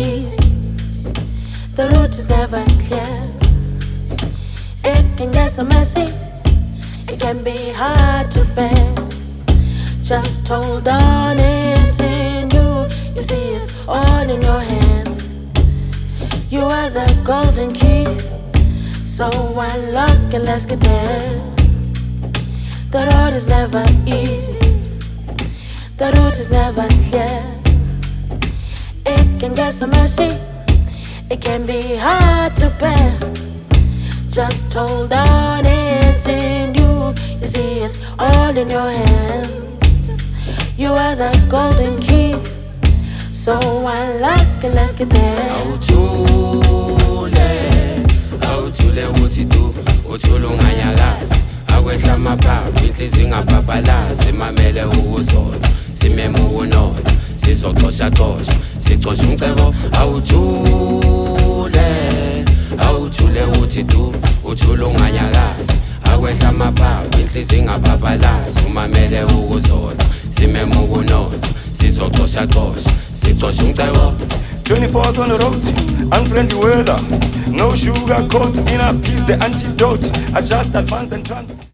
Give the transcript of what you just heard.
easy. The route is never clear. It can get so messy. It can be hard to bear. Just hold on, it's in you. You see, it's all in your hands. You are the golden key. So unlock and let's get there. The road is never easy. The route is never clear. It can get so messy. It can be hard to bear. Just hold on, it's in you. You see, it's all in your hands. You are the golden key. So unlock and let's get there. Awuthule uthi du uthula unganyakazi akwehla amaphaphu inhliziyo ingabhabhalazi mamele ukuzotha simeme ukunotha sizocosha sicosha umcebo awuthule uthi du uthula unganyakazi akwehla amaphaphu inhliziyo ingabhabhalazi umamele ukuzotha simeme ukunotha sizocosha sicosha umcebo 24 hours on the road, unfriendly weather, no sugar coat, inner peace, the antidote, I just advance and trance.